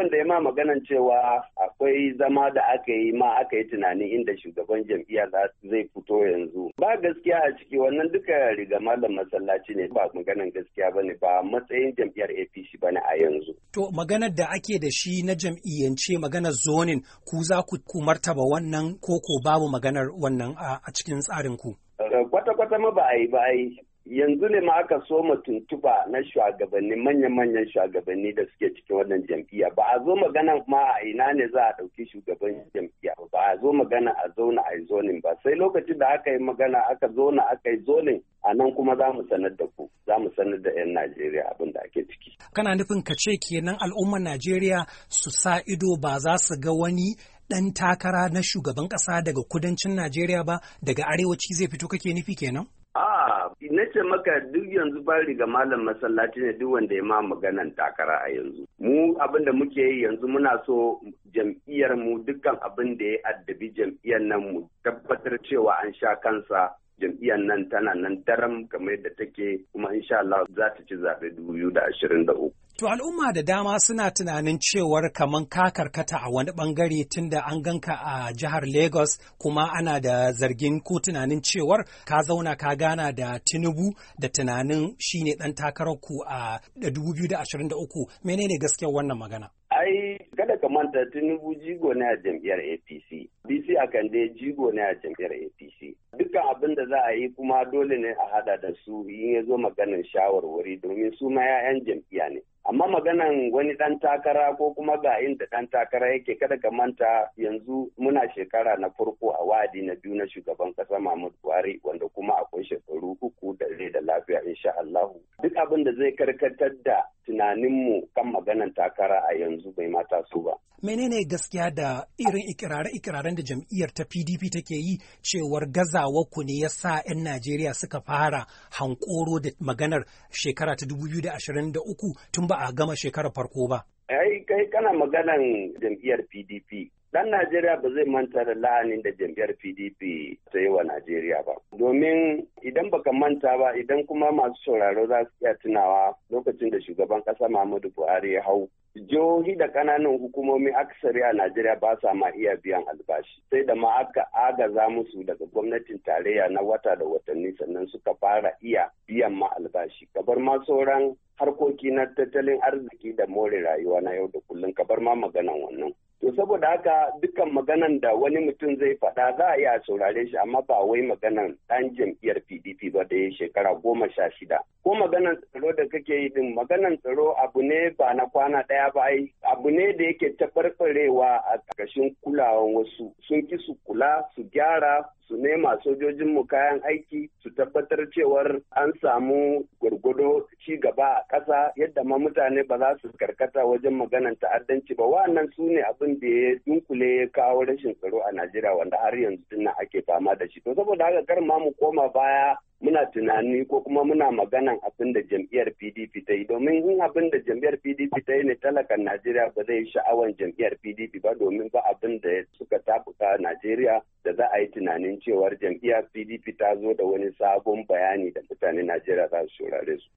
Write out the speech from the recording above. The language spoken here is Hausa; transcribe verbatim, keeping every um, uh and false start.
wanda ya ma maganan cewa akwai zama da aka yi ma aka yi tunani inda shugaban jam'iyya zai fito yanzu. Ba gaskiya a ciki, wannan duka riga malam masallaci ne, ba maganan gaskiya ba ne, ba matsayin jam'iyyar A P C ba ne a yanzu. To maganar da ake da shi na jam'iyyance maganar zonin ku za ku martaba wannan koko babu maganar wannan a cikin tsarin ku? Kwata-kwata ma ba a yi ba a yi. Yanzu ne ma aka so mu tuntuba na shugabanni manyan-manyan shugabanni da suke cikin wannan jam'iyya, ba a zo magana ma a ina ne za a ɗauki shugaban jam'iyya ba a zo magana a zauna a yi zonin ba, sai lokacin da aka yi magana aka zona aka yi zonin a nan kuma za mu sanar da ku, za mu sanar da 'yan Najeriya abin da ake ciki. Kana nufin ka ce kenan al'ummar Najeriya su sa ido ba za su ga wani ɗan takara na shugaban ƙasa daga kudancin Najeriya ba, daga arewaci zai fito kake nufi kenan? A na ce maka duk yanzu ba riga malam masallaci ne duk wanda ya ma maganan takara a yanzu. Mu abin da muke yi yanzu muna so jam'iyyar mu dukkan abin da ya addabi jam'iyyar nan mu tabbatar cewa an sha kansa. Jam'iyyar nan tana nan daram kamar yadda take, kuma insha Allah za ta ci zaɓe dubu biyu da ashirin da uku. To al'umma da dama suna tunanin cewar kaman ka karkata a wani bangare tunda an ganka a jihar Lagos, kuma ana da zargin ko tunanin cewar ka zauna ka gana da Tinubu da tunanin shine dan takarar ku a dubu biyu da ashirin da uku. Menene gaskiyar wannan magana? Ai, kada ka manta Tinubu jigo ne a jam'iyyar A P C. B C Akande jigo ne a jam'iyyar A P C. Dukkan abin da za a yi kuma dole ne a hada da su in ya zo maganin shawarwari, domin su ma 'ya'yan jam'iyya ne. Amma maganan wani ɗan takara ko kuma ga inda ɗan takara yake, kada ka manta yanzu muna shekara na farko a wa'adi na biyu na shugaban ƙasa Muhammadu Buhari, wanda kuma akwai shekaru uku da rai da lafiya insha Allahu. Duk abin da zai karkatar da tunaninmu kan maganan takara a yanzu bai mata su ba. Menene gaskiya da irin ikirare-ikiraren da jam'iyyar ta P D P take yi cewar gazawar ku ne ya sa 'yan Najeriya suka fara hankoro da maganar shekara ta dubu biyu da ashirin da uku tun ba a gama shekarar farko ba? Ai, kai kana maganan jam'iyyar P D P. Dan Najeriya ba zai manta da la'anin da jam'iyyar P D P ta yi wa Najeriya ba. Domin idan baka manta ba, idan kuma masu sauraro za su iya tunawa lokacin da shugaban ƙasa Muhammadu Buhari ya hau, jihohi da ƙananan hukumomi akasari a Najeriya ba sa ma iya biyan albashi. Sai da ma aka agaza musu daga gwamnatin tarayya na wata da watanni sannan suka fara iya biyan ma albashi. Kabar ma sauran harkoki na tattalin arziki da more rayuwa na yau da kullum, kabar ma maganan wannan. To saboda haka dukkan maganan da wani mutum zai faɗa za a iya saurare shi, amma ba wai maganan ɗan jam'iyyar P D P ba da ya shekara goma sha shida. Ko maganan tsaro da kake yi din, maganan tsaro abu ne ba na kwana ɗaya ba, abu ne da yake taɓarɓarewa a ƙarƙashin kulawan wasu. Sun ki su kula, su gyara, su nema sojojinmu kayan aiki, su tabbatar cewar an samu gwargwado ci gaba a ƙasa yadda ma mutane ba za su karkata wajen maganan ta'addanci ba. Wannan su ne abin da ya dunkule ya kawo rashin tsaro a Najeriya, wanda har yanzu dinnan ake fama da shi. To saboda haka kar ma mu koma baya muna tunani ko kuma muna maganan abin da jam'iyyar P D P ta yi, domin in abin da jam'iyyar P D P ta yi ne talakan Najeriya ba zai sha'awan jam'iyyar P D P ba, domin ba abin da suka tabuka Najeriya da za a yi tunanin cewar jam'iyyar P D P ta zo da wani sabon bayani da mutanen Najeriya za su saurare su.